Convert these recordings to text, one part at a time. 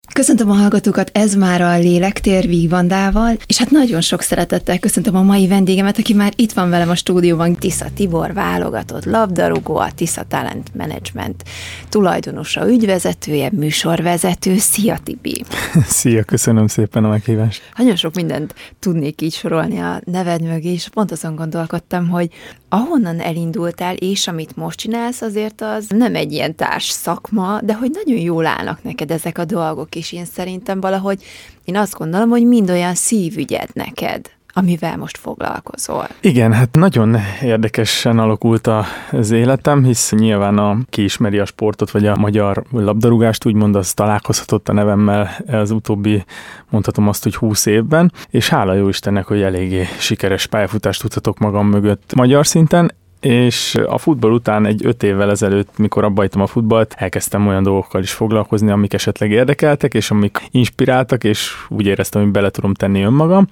Köszöntöm a hallgatókat, ez már a Lélektér Víg Vandával, és hát nagyon sok szeretettel köszöntöm a mai vendégemet, aki már itt van velem a stúdióban. Tisza Tibor, válogatott labdarúgó, a Tisza Talent Management tulajdonosa, ügyvezetője, műsorvezető. Szia, Tibi! Szia, köszönöm szépen a meghívást. Nagyon sok mindent tudnék így sorolni a neved mögé, és pont azon gondolkodtam, hogy ahonnan elindultál, és amit most csinálsz, azért az nem egy ilyen társ szakma, de hogy nagyon jól állnak neked ezek a dolgok, és én szerintem valahogy, én azt gondolom, hogy mind olyan szívügyed neked, amivel most foglalkozol. Igen, hát nagyon érdekesen alakult az életem, hisz nyilván aki ismeri a sportot, vagy a magyar labdarúgást, úgymond az találkozhatott a nevemmel az utóbbi, mondhatom azt, hogy 20 évben, és hála jó Istennek, hogy eléggé sikeres pályafutást tudhatok magam mögött magyar szinten, és a futball után egy 5 évvel ezelőtt, mikor abba hagytam a futballt, elkezdtem olyan dolgokkal is foglalkozni, amik esetleg érdekeltek, és amik inspiráltak, és úgy éreztem, hogy bele tudom tenni önmagam,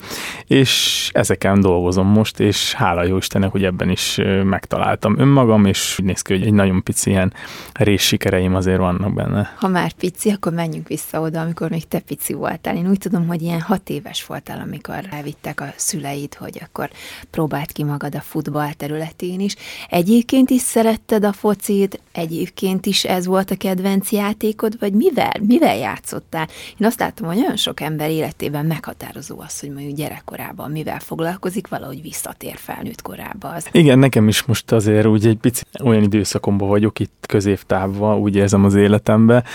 és ezeken dolgozom most, és hála jó Istennek, hogy ebben is megtaláltam önmagam, és úgy néz ki, hogy egy nagyon pici ilyen réssikereim azért vannak benne. Ha már pici, akkor menjünk vissza oda, amikor még te pici voltál. Én úgy tudom, hogy ilyen 6 éves voltál, amikor elvittek a szüleid, hogy akkor próbáld ki magad a futball területén is. Egyébként is szeretted a focit, egyébként is ez volt a kedvenc játékod, vagy mivel játszottál? Én azt láttam, hogy nagyon sok ember életében meghatározó az, hogy mondjuk gyerekkorában mivel foglalkozik, valahogy visszatér felnőtt korába. Igen, nekem is most azért úgy egy picit olyan időszakomban vagyok itt középtávban, úgy érzem az életemben,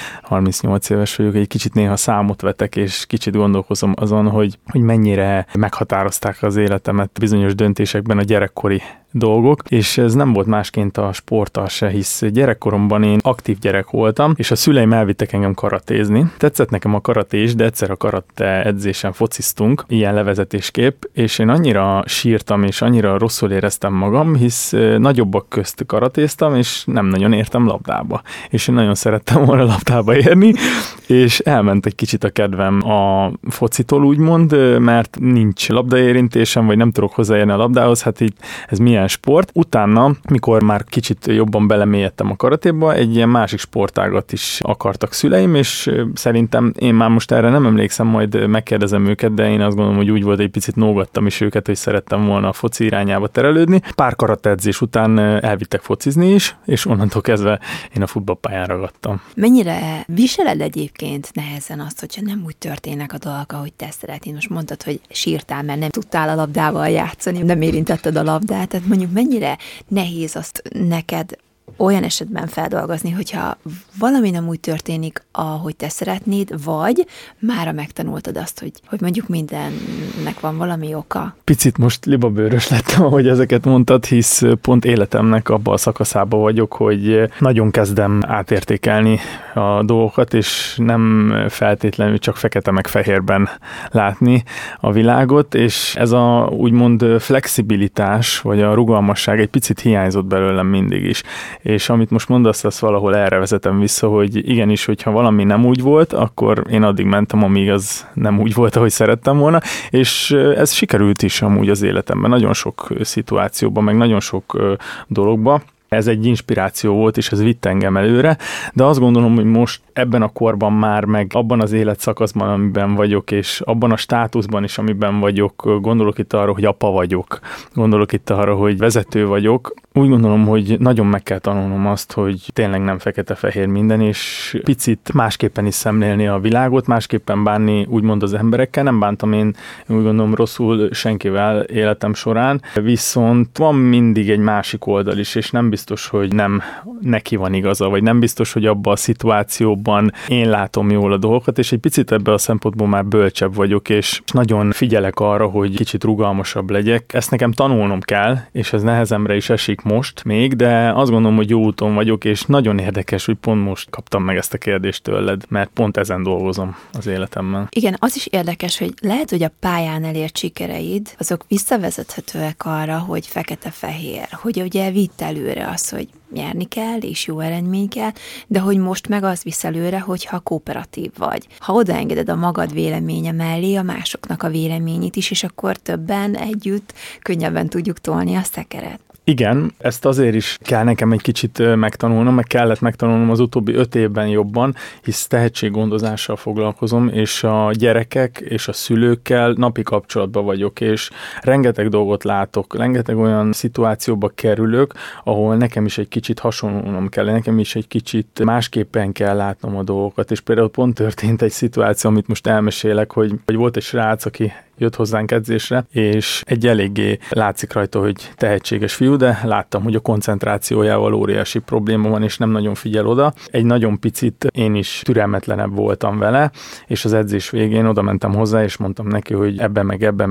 38 éves vagyok, egy kicsit néha számot vetek, és kicsit gondolkozom azon, hogy mennyire meghatározták az életemet bizonyos döntésekben a gyerekkori dolgok, és ez nem volt másként a sporttal se, hisz gyerekkoromban én aktív gyerek voltam, és a szüleim elvittek engem karatézni. Tetszett nekem a karate is, de egyszer a karate edzésen fociztunk, ilyen levezetésképp, és én annyira sírtam, és annyira rosszul éreztem magam, hisz nagyobbak közt karatéztam, és nem nagyon értem labdába. És én nagyon szerettem volna labdába érni, és elment egy kicsit a kedvem a focitól, úgymond, mert nincs labdaérintésem, vagy nem tudok hozzáérni a labdához, hát így ez milyen sport. Utána, mikor már kicsit jobban belemélyedtem a karatéba, egy ilyen másik sportágat is akartak szüleim, és szerintem én már most erre nem emlékszem, majd megkérdezem őket, de én azt gondolom, hogy úgy volt, egy picit nógattam is őket, hogy szerettem volna a foci irányába terelődni. Pár karateedzés után elvittek focizni is, és onnantól kezdve én a futballpályán ragadtam. Mennyire viseled egyébként nehezen azt, hogyha nem úgy történnek a dolgok, ahogy te szeretnél? Most mondtad, hogy sírtál, mert nem tudtál a labdával játszani, nem érintetted a labdát, tehát mondjuk mennyire nehéz azt neked olyan esetben feldolgozni, hogyha valami nem úgy történik, ahogy te szeretnéd, vagy mára megtanultad azt, hogy mondjuk mindennek van valami oka. Picit most libabőrös lettem, ahogy ezeket mondtad, hisz pont életemnek abban a szakaszában vagyok, hogy nagyon kezdem átértékelni a dolgokat, és nem feltétlenül csak fekete meg fehérben látni a világot, és ez a úgymond flexibilitás, vagy a rugalmasság egy picit hiányzott belőlem mindig is. És amit most mondasz, azt valahol erre vezetem vissza, hogy igenis, hogyha valami nem úgy volt, akkor én addig mentem, amíg az nem úgy volt, ahogy szerettem volna, és ez sikerült is amúgy az életemben, nagyon sok szituációban, meg nagyon sok dologban. Ez egy inspiráció volt, és ez vitt engem előre, de azt gondolom, hogy most ebben a korban már, meg abban az életszakaszban, amiben vagyok, és abban a státuszban is, amiben vagyok, gondolok itt arra, hogy apa vagyok, gondolok itt arra, hogy vezető vagyok, úgy gondolom, hogy nagyon meg kell tanulnom azt, hogy tényleg nem fekete-fehér minden, és picit másképpen is szemlélni a világot, másképpen bánni úgymond az emberekkel. Nem bántam én úgy gondolom rosszul senkivel életem során, viszont van mindig egy másik oldal is, és nem biztos, hogy nem neki van igaza, vagy nem biztos, hogy abban a szituációban én látom jól a dolgokat, és egy picit ebben a szempontból már bölcsebb vagyok, és nagyon figyelek arra, hogy kicsit rugalmasabb legyek. Ezt nekem tanulnom kell, és ez nehezemre is esik most még, de azt gondolom, hogy jó úton vagyok, és nagyon érdekes, hogy pont most kaptam meg ezt a kérdést tőled, mert pont ezen dolgozom az életemben. Igen, az is érdekes, hogy lehet, hogy a pályán elért sikereid, azok visszavezethetőek arra, hogy fekete-fehér, hogy ugye vitt előre az, hogy nyerni kell, és jó eredmény kell, de hogy most meg az visz előre, hogyha kooperatív vagy. Ha odaengeded a magad véleménye mellé a másoknak a véleményét is, és akkor többen együtt könnyebben tudjuk tolni a szekeret. Igen, ezt azért is kell nekem egy kicsit megtanulnom, meg kellett megtanulnom az utóbbi 5 évben jobban, hisz tehetséggondozással foglalkozom, és a gyerekek és a szülőkkel napi kapcsolatban vagyok, és rengeteg dolgot látok, rengeteg olyan szituációba kerülök, ahol nekem is egy kicsit hasonlulnom kell, nekem is egy kicsit másképpen kell látnom a dolgokat, és például pont történt egy szituáció, amit most elmesélek, hogy volt egy srác, aki jött hozzánk edzésre, és egy eléggé látszik rajta, hogy tehetséges fiú, de láttam, hogy a koncentrációjával óriási probléma van, és nem nagyon figyel oda. Egy nagyon picit én is türelmetlenebb voltam vele, és az edzés végén oda mentem hozzá, és mondtam neki, hogy ebbe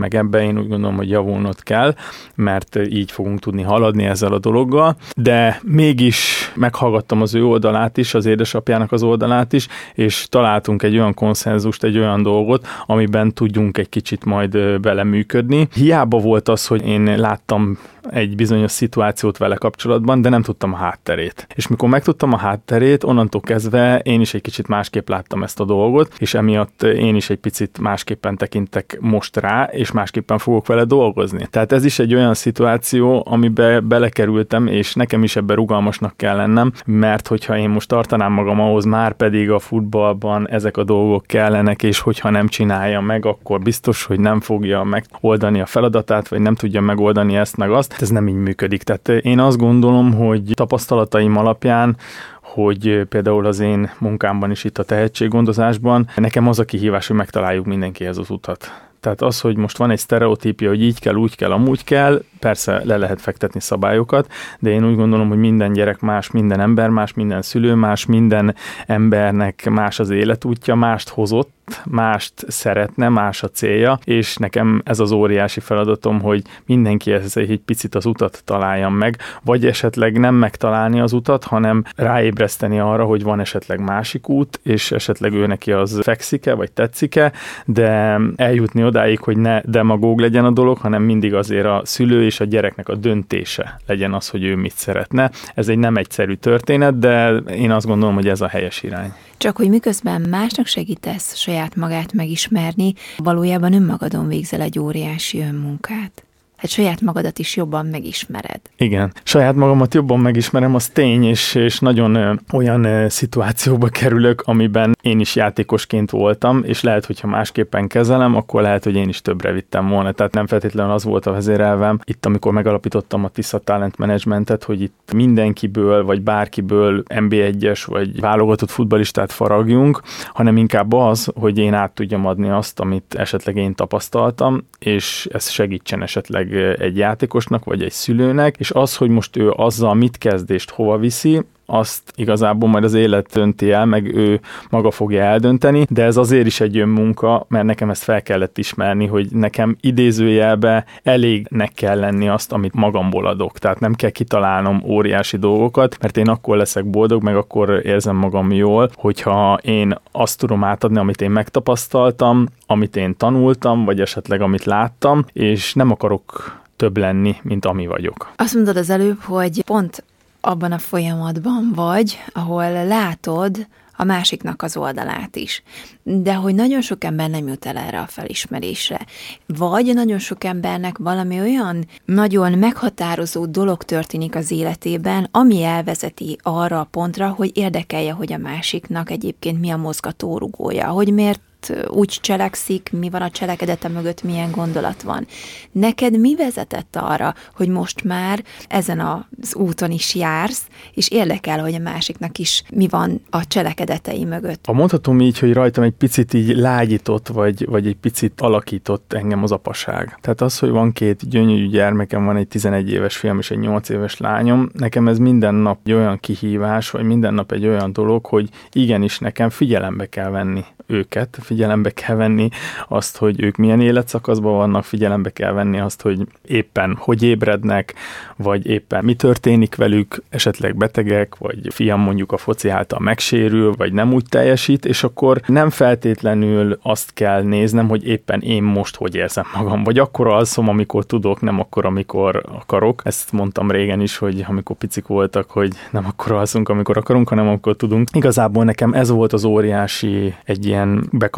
én úgy gondolom, hogy javulnod kell, mert így fogunk tudni haladni ezzel a dologgal, de mégis meghallgattam az ő oldalát is, az édesapjának az oldalát is, és találtunk egy olyan konszenzust, egy olyan dolgot, amiben tudjunk egy kicsit majd beleműködni. Hiába volt az, hogy én láttam egy bizonyos szituációt vele kapcsolatban, de nem tudtam a hátterét. És mikor megtudtam a hátterét, onnantól kezdve én is egy kicsit másképp láttam ezt a dolgot, és emiatt én is egy picit másképpen tekintek most rá, és másképpen fogok vele dolgozni. Tehát ez is egy olyan szituáció, amibe belekerültem, és nekem is ebben rugalmasnak kell lennem, mert hogyha én most tartanám magam ahhoz, már pedig a futballban ezek a dolgok kellenek, és hogyha nem csinálja meg, akkor biztos, hogy nem fogja megoldani a feladatát, vagy nem tudja megoldani ezt meg azt. Ez nem így működik. Tehát én azt gondolom, hogy tapasztalataim alapján, hogy például az én munkámban is itt a tehetséggondozásban, nekem az a kihívás, hogy megtaláljuk mindenkihez az utat. Tehát az, hogy most van egy sztereotípia, hogy így kell, úgy kell, amúgy kell, persze le lehet fektetni szabályokat, de én úgy gondolom, hogy minden gyerek más, minden ember más, minden szülő más, minden embernek más az életútja, mást hozott, mást szeretne, más a célja, és nekem ez az óriási feladatom, hogy mindenkihez egy picit az utat találjam meg, vagy esetleg nem megtalálni az utat, hanem ráébreszteni arra, hogy van esetleg másik út, és esetleg ő neki az fekszik-e, vagy tetszik-e, de eljutni odáig, hogy ne demagóg legyen a dolog, hanem mindig azért a szülő és a gyereknek a döntése legyen az, hogy ő mit szeretne. Ez egy nem egyszerű történet, de én azt gondolom, hogy ez a helyes irány. Csak hogy miközben másnak segítesz saját magát megismerni, valójában önmagadon végzel egy óriási önmunkát. Hát saját magadat is jobban megismered. Igen, saját magamat jobban megismerem, az tény, és nagyon olyan szituációba kerülök, amiben én is játékosként voltam, és lehet, hogyha másképpen kezelem, akkor lehet, hogy én is többre vittem volna. Tehát nem feltétlenül az volt a vezérelvem. Itt, amikor megalapítottam a Tisza Talent Managementet, hogy itt mindenkiből, vagy bárkiből NB1-es, vagy válogatott futballistát faragjunk, hanem inkább az, hogy én át tudjam adni azt, amit esetleg én tapasztaltam, és ez segítsen esetleg egy játékosnak, vagy egy szülőnek, és az, hogy most ő azzal mit kezd és hova viszi, azt igazából majd az élet dönti el, meg ő maga fogja eldönteni, de ez azért is egy önmunka, mert nekem ezt fel kellett ismerni, hogy nekem idézőjelbe elégnek kell lenni azt, amit magamból adok. Tehát nem kell kitalálnom óriási dolgokat, mert én akkor leszek boldog, meg akkor érzem magam jól, hogyha én azt tudom átadni, amit én megtapasztaltam, amit én tanultam, vagy esetleg amit láttam, és nem akarok több lenni, mint ami vagyok. Azt mondod az előbb, hogy pont abban a folyamatban vagy, ahol látod a másiknak az oldalát is. De hogy nagyon sok ember nem jut el erre a felismerésre. Vagy nagyon sok embernek valami olyan nagyon meghatározó dolog történik az életében, ami elvezeti arra a pontra, hogy érdekelje, hogy a másiknak egyébként mi a mozgatórugója, hogy miért úgy cselekszik, mi van a cselekedete mögött, milyen gondolat van. Neked mi vezetett arra, hogy most már ezen az úton is jársz, és érdekel, hogy a másiknak is mi van a cselekedetei mögött? Ha mondhatom így, hogy rajtam egy picit így lágyított, vagy egy picit alakított engem az apaság. Tehát az, hogy van 2 gyönyörű gyermekem, van egy 11 éves fiam és egy 8 éves lányom, nekem ez minden nap egy olyan kihívás, vagy minden nap egy olyan dolog, hogy igenis nekem figyelembe kell venni őket, figyelembe kell venni azt, hogy ők milyen életszakaszban vannak, figyelembe kell venni azt, hogy éppen hogy ébrednek, vagy éppen mi történik velük, esetleg betegek, vagy fiam mondjuk a foci által megsérül, vagy nem úgy teljesít, és akkor nem feltétlenül azt kell néznem, hogy éppen én most hogy érzem magam, vagy akkor alszom, amikor tudok, nem akkor, amikor akarok. Ezt mondtam régen is, hogy amikor picik voltak, hogy nem akkor alszunk, amikor akarunk, hanem amikor tudunk. Igazából nekem ez volt az óriási egy ilyen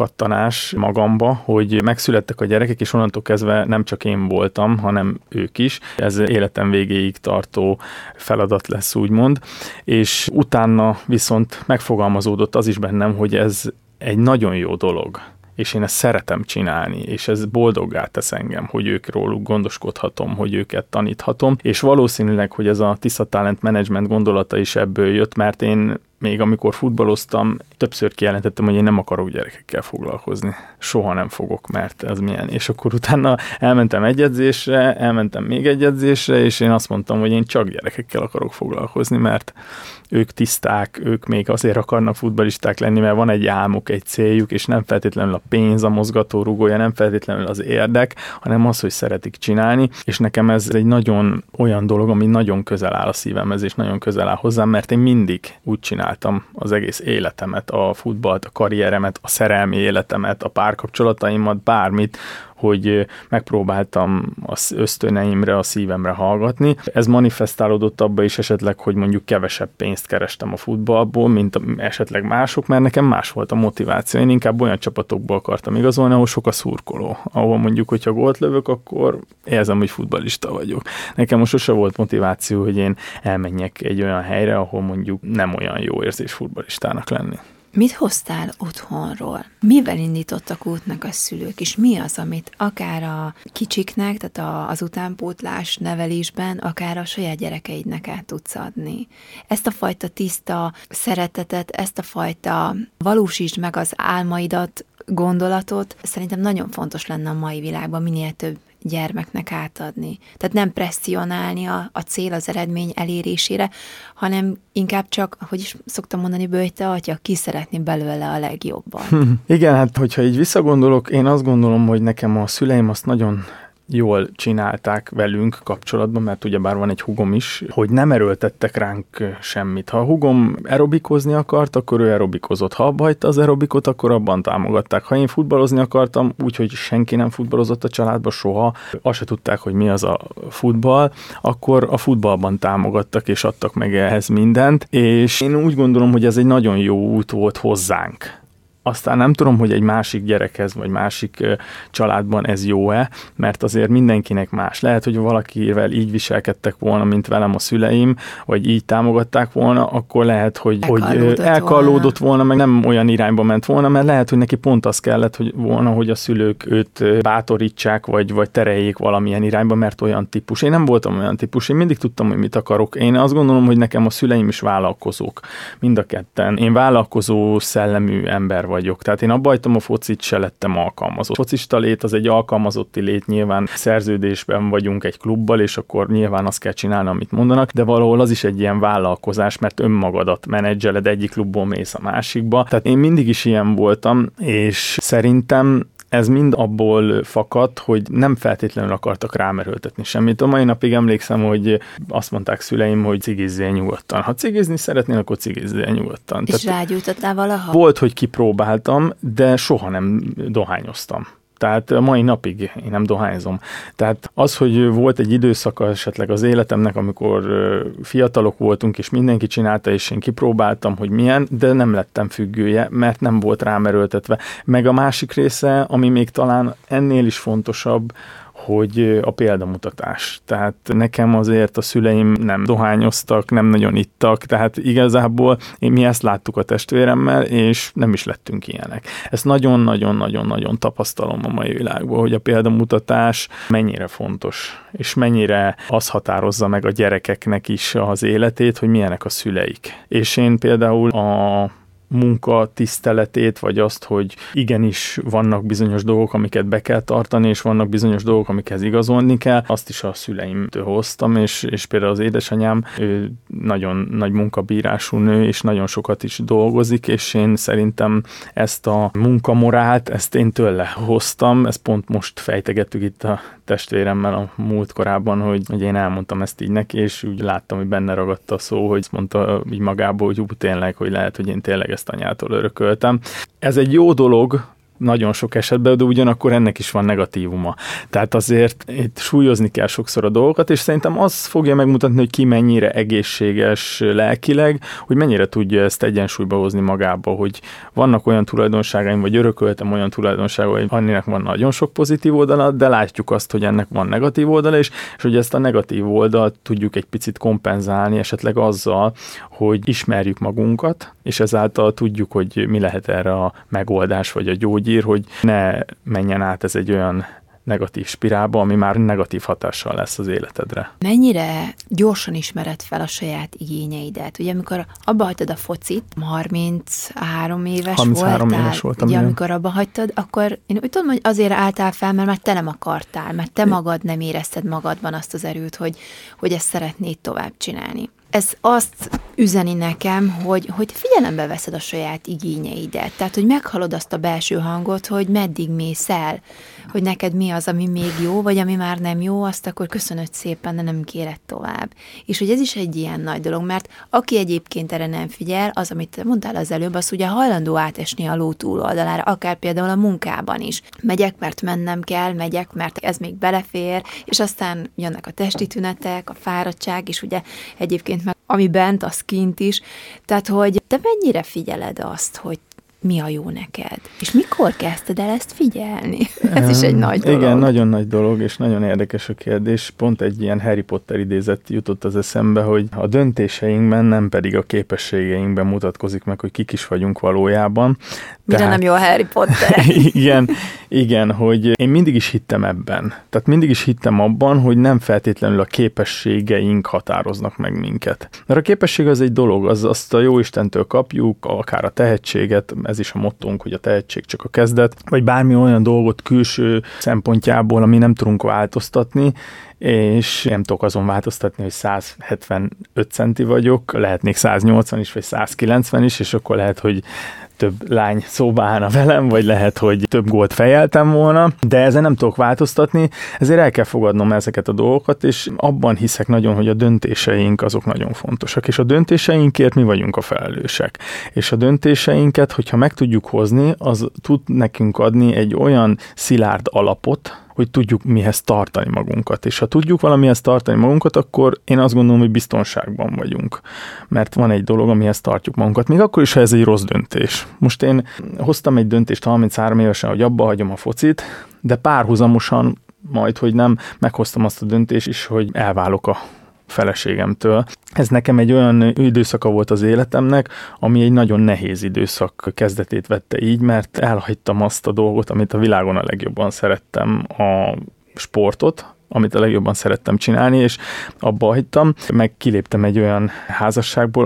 felpattanás magamba, hogy megszülettek a gyerekek, és onnantól kezdve nem csak én voltam, hanem ők is. Ez életem végéig tartó feladat lesz, úgymond. És utána viszont megfogalmazódott az is bennem, hogy ez egy nagyon jó dolog, és én ezt szeretem csinálni, és ez boldoggá tesz engem, hogy ők róluk gondoskodhatom, hogy őket taníthatom, és valószínűleg, hogy ez a Tisza Talent Management gondolata is ebből jött, mert én még amikor futballoztam, többször kijelentettem, hogy én nem akarok gyerekekkel foglalkozni. Soha nem fogok, mert ez milyen. És akkor utána elmentem egy edzésre, elmentem még egy edzésre, és én azt mondtam, hogy én csak gyerekekkel akarok foglalkozni, mert ők tiszták, ők még azért akarnak futballisták lenni, mert van egy álmuk, egy céljuk, és nem feltétlenül a pénz a mozgatórugója, nem feltétlenül az érdek, hanem az, hogy szeretik csinálni, és nekem ez egy nagyon olyan dolog, ami nagyon közel áll a szívemhez, és nagyon közel áll hozzám, mert én mindig úgy csináltam az egész életemet, a futballt, a karrieremet, a szerelmi életemet, a párkapcsolataimat, bármit, hogy megpróbáltam az ösztöneimre, a szívemre hallgatni. Ez manifestálódott abba is esetleg, hogy mondjuk kevesebb pénzt kerestem a futballból, mint esetleg mások, mert nekem más volt a motiváció. Én inkább olyan csapatokból akartam igazolni, ahol sok a szurkoló. Ahol mondjuk, hogyha gólt lövök, akkor érzem, hogy futballista vagyok. Nekem most sose volt motiváció, hogy én elmenjek egy olyan helyre, ahol mondjuk nem olyan jó érzés futballistának lenni. Mit hoztál otthonról? Mivel indítottak útnak a szülők, és mi az, amit akár a kicsiknek, tehát az utánpótlás nevelésben, akár a saját gyerekeidnek át tudsz adni? Ezt a fajta tiszta szeretetet, ezt a fajta valósítsd meg az álmaidat, gondolatot szerintem nagyon fontos lenne a mai világban minél több gyermeknek átadni. Tehát nem presszionálni a cél, az eredmény elérésére, hanem inkább csak, hogy is szoktam mondani, böjte atya, ki szeretné belőle a legjobban. Igen, hát hogyha így visszagondolok, én azt gondolom, hogy nekem a szüleim azt nagyon jól csinálták velünk kapcsolatban, mert ugyebár van egy húgom is, hogy nem erőltettek ránk semmit. Ha a húgom aerobikozni akart, akkor ő aerobikozott. Ha abba hagyta az aerobikot, akkor abban támogatták. Ha én futballozni akartam, úgyhogy senki nem futballozott a családba soha, azt se tudták, hogy mi az a futball, akkor a futballban támogattak és adtak meg ehhez mindent, és én úgy gondolom, hogy ez egy nagyon jó út volt hozzánk. Aztán nem tudom, hogy egy másik gyerekhez, vagy másik családban ez jó-e, mert azért mindenkinek más. Lehet, hogy valakivel így viselkedtek volna, mint velem a szüleim, vagy így támogatták volna, akkor lehet, hogy elkallódott volna, meg nem olyan irányba ment volna, mert lehet, hogy neki pont az kellett volna, hogy a szülők őt bátorítsák, vagy tereljék valamilyen irányba, mert olyan típus. Én nem voltam olyan típus, én mindig tudtam, hogy mit akarok. Én azt gondolom, hogy nekem a szüleim is vállalkozók, mind a ketten. Én vállalkozó szellemű ember vagyok. Tehát én abba hagytam a focit, se lettem alkalmazott. Focista lét az egy alkalmazotti lét, nyilván szerződésben vagyunk egy klubbal, és akkor nyilván azt kell csinálni, amit mondanak, de valahol az is egy ilyen vállalkozás, mert önmagadat menedzseled, egyik klubból mész a másikba. Tehát én mindig is ilyen voltam, és szerintem ez mind abból fakad, hogy nem feltétlenül akartak rámerültetni semmit. A mai napig emlékszem, hogy azt mondták szüleim, hogy cigizzél nyugodtan. Ha cigizni szeretnél, akkor cigizzél nyugodtan. És rágyújtottál valaha? Volt, hogy kipróbáltam, de soha nem dohányoztam. Tehát a mai napig én nem dohányzom. Tehát az, hogy volt egy időszaka esetleg az életemnek, amikor fiatalok voltunk, és mindenki csinálta, és én kipróbáltam, hogy milyen, de nem lettem függője, mert nem volt rám erőltetve. Meg a másik része, ami még talán ennél is fontosabb, hogy a példamutatás. Tehát nekem azért a szüleim nem dohányoztak, nem nagyon ittak, tehát igazából mi ezt láttuk a testvéremmel, és nem is lettünk ilyenek. Ezt nagyon-nagyon-nagyon-nagyon tapasztalom a mai világban, hogy a példamutatás mennyire fontos, és mennyire az határozza meg a gyerekeknek is az életét, hogy milyenek a szüleik. És én például a munka tiszteletét, vagy azt, hogy igenis vannak bizonyos dolgok, amiket be kell tartani, és vannak bizonyos dolgok, amikhez igazolni kell. Azt is a szüleimtől hoztam, és például az édesanyám, ő nagyon nagy munkabírású nő, és nagyon sokat is dolgozik, és én szerintem ezt a munkamorált, ezt én tőle hoztam, ezt pont most fejtegettük itt a testvéremmel a múltkorában, hogy én elmondtam ezt így neki, és úgy láttam, hogy benne ragadt a szó, hogy mondta így magából, hogy tényleg, hogy lehet, hogy én tényleg ezt anyától örököltem. Ez egy jó dolog, nagyon sok esetben, de ugyanakkor ennek is van negatívuma. Tehát azért itt súlyozni kell sokszor a dolgokat, és szerintem az fogja megmutatni, hogy ki mennyire egészséges lelkileg, hogy mennyire tudja ezt egyensúlyba hozni magába, hogy vannak olyan tulajdonságaim, vagy örököltem olyan tulajdonságaim, aminek van nagyon sok pozitív oldala, de látjuk azt, hogy ennek van negatív oldala is, és hogy ezt a negatív oldalt tudjuk egy picit kompenzálni, esetleg azzal, hogy ismerjük magunkat, és ezáltal tudjuk, hogy mi lehet erre a megoldás, vagy a gyógyír, hogy ne menjen át ez egy olyan negatív spirálba, ami már negatív hatással lesz az életedre. Mennyire gyorsan ismered fel a saját igényeidet? Ugye amikor abba hagytad a focit, 33 éves 33 voltál, éves voltam, ugye igen. amikor abba hagytad, akkor én úgy tudom, hogy azért álltál fel, mert te nem akartál, mert te magad nem érezted magadban azt az erőt, hogy ezt szeretnéd tovább csinálni. Ez azt üzeni nekem, hogy figyelembe veszed a saját igényeidet. Tehát, hogy meghallod azt a belső hangot, hogy meddig mész el, hogy neked mi az, ami még jó, vagy ami már nem jó, azt akkor köszönöd szépen, de nem kéred tovább. És hogy ez is egy ilyen nagy dolog, mert aki egyébként erre nem figyel, az, amit mondtál az előbb, az ugye hajlandó átesni a ló túloldalára, akár például a munkában is. Megyek, mert mennem kell, megyek, mert ez még belefér, és aztán jönnek a testi tünetek, a fáradtság, és ugye egyébként meg ami bent, az kint is. Tehát, hogy te mennyire figyeled azt, hogy mi a jó neked? És mikor kezdted el ezt figyelni? Ez is egy nagy dolog. Igen, nagyon nagy dolog, és nagyon érdekes a kérdés. Pont egy ilyen Harry Potter idézet jutott az eszembe, hogy a döntéseinkben, nem pedig a képességeinkben mutatkozik meg, hogy kik is vagyunk valójában. Mire nem jó a Harry Potter? Igen, hogy én mindig is hittem ebben. Tehát mindig is hittem abban, hogy nem feltétlenül a képességeink határoznak meg minket. Mert a képesség az egy dolog, azt a Jóistentől kapjuk, akár a tehetséget, ez is a mottónk, hogy a tehetség csak a kezdet, vagy bármi olyan dolgot külső szempontjából, ami nem tudunk változtatni, és nem tudok azon változtatni, hogy 175 centi vagyok, lehetnék 180 is, vagy 190 is, és akkor lehet, hogy több lány szóba állna velem, vagy lehet, hogy több gólt fejeltem volna, de ezen nem tudok változtatni, ezért el kell fogadnom ezeket a dolgokat, és abban hiszek nagyon, hogy a döntéseink azok nagyon fontosak, és a döntéseinkért mi vagyunk a felelősek. És a döntéseinket, hogyha meg tudjuk hozni, az tud nekünk adni egy olyan szilárd alapot, hogy tudjuk mihez tartani magunkat. És ha tudjuk valamihez tartani magunkat, akkor én azt gondolom, hogy biztonságban vagyunk. Mert van egy dolog, amihez tartjuk magunkat, még akkor is, ha ez egy rossz döntés. Most én hoztam egy döntést 33 évesen, hogy abba hagyom a focit, de párhuzamosan majd, hogy nem, meghoztam azt a döntést is, hogy elválok a feleségemtől. Ez nekem egy olyan időszaka volt az életemnek, ami egy nagyon nehéz időszak kezdetét vette így, mert elhagytam azt a dolgot, amit a világon a legjobban szerettem, a sportot, amit a legjobban szerettem csinálni, és abba hagytam, meg kiléptem egy olyan házasságból,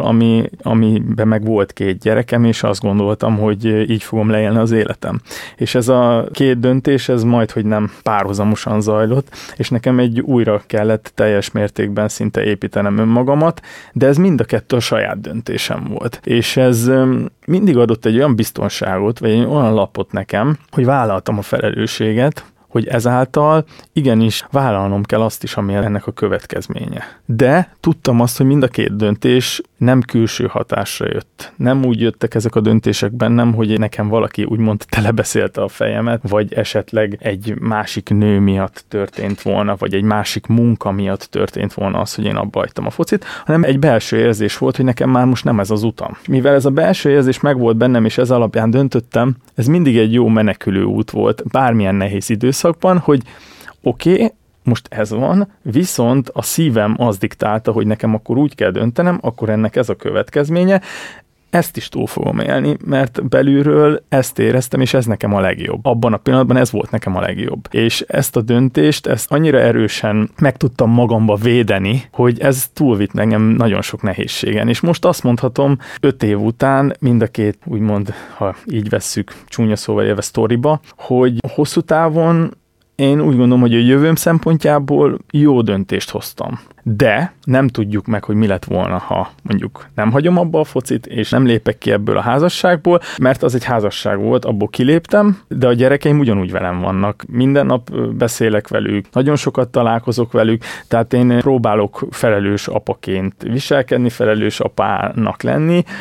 amiben meg volt 2 gyerekem, és azt gondoltam, hogy így fogom leélni az életem. És ez a 2 döntés, ez majd, hogy nem párhuzamosan zajlott, és nekem újra kellett teljes mértékben szinte építenem önmagamat, de ez mind a 2 a saját döntésem volt. És ez mindig adott egy olyan biztonságot, vagy egy olyan lapot nekem, hogy vállaltam a felelősséget, hogy ezáltal igenis vállalnom kell azt is, ami ennek a következménye. De tudtam azt, hogy mind a 2 döntés nem külső hatásra jött. Nem úgy jöttek ezek a döntések bennem, hogy nekem valaki úgymond telebeszélte a fejemet, vagy esetleg egy másik nő miatt történt volna, vagy egy másik munka miatt történt volna az, hogy én abba hagytam a focit, hanem egy belső érzés volt, hogy nekem már most nem ez az utam. Mivel ez a belső érzés megvolt bennem, és ez alapján döntöttem, ez mindig egy jó menekülő út volt, bármilyen nehéz időszakban, hogy oké, most ez van, viszont a szívem az diktálta, hogy nekem akkor úgy kell döntenem, akkor ennek ez a következménye, ezt is túl fogom élni, mert belülről ezt éreztem, és ez nekem a legjobb. Abban a pillanatban ez volt nekem a legjobb. És ezt a döntést, ezt annyira erősen meg tudtam magamba védeni, hogy ez túlvitt engem nagyon sok nehézségen. És most azt mondhatom, 5 év után mind a 2, úgymond, ha így vesszük csúnya szóval élve sztoriba, hogy hosszú távon én úgy gondolom, hogy a jövőm szempontjából jó döntést hoztam. De nem tudjuk meg, hogy mi lett volna, ha mondjuk nem hagyom abba a focit, és nem lépek ki ebből a házasságból, mert az egy házasság volt, abból kiléptem, de a gyerekeim ugyanúgy velem vannak. Minden nap beszélek velük, nagyon sokat találkozok velük, tehát én próbálok felelős apaként viselkedni, felelős apának lenni,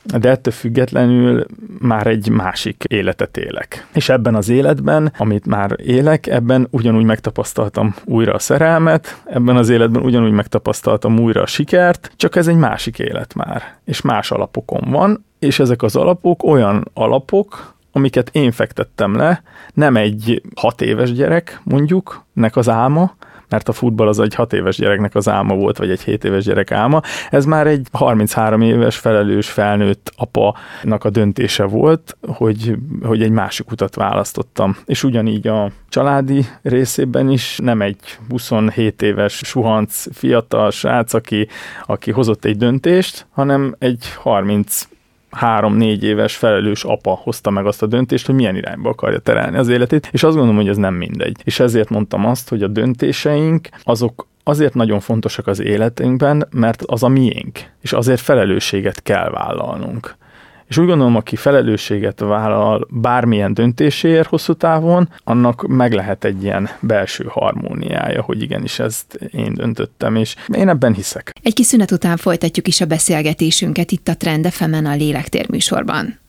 de ettől függetlenül már egy másik életet élek. És ebben az életben, amit már élek, ebben ugyanúgy megtapasztaltam újra a szerelmet, ebben az életben ugyanúgy megtapasztaltam újra a sikert, csak ez egy másik élet már, és más alapokon van, és ezek az alapok olyan alapok, amiket én fektettem le, nem egy 6 éves gyerek, mondjuk, nek az álma, mert a futball az egy 6 éves gyereknek az álma volt, vagy egy 7 éves gyerek álma. Ez már egy 33 éves felelős felnőtt apanak a döntése volt, hogy egy másik utat választottam. És ugyanígy a családi részében is nem egy 27 éves suhanc fiatal srác, aki hozott egy döntést, hanem egy 3-4 éves felelős apa hozta meg azt a döntést, hogy milyen irányba akarja terelni az életét, és azt gondolom, hogy ez nem mindegy. És ezért mondtam azt, hogy a döntéseink azok azért nagyon fontosak az életünkben, mert az a miénk, és azért felelősséget kell vállalnunk. És úgy gondolom, aki felelősséget vállal bármilyen döntéséért hosszú távon, annak meg lehet egy ilyen belső harmóniája, hogy igenis ezt én döntöttem, és én ebben hiszek. Egy kis szünet után folytatjuk is a beszélgetésünket itt a Trend FM-en a Lélektér műsorban.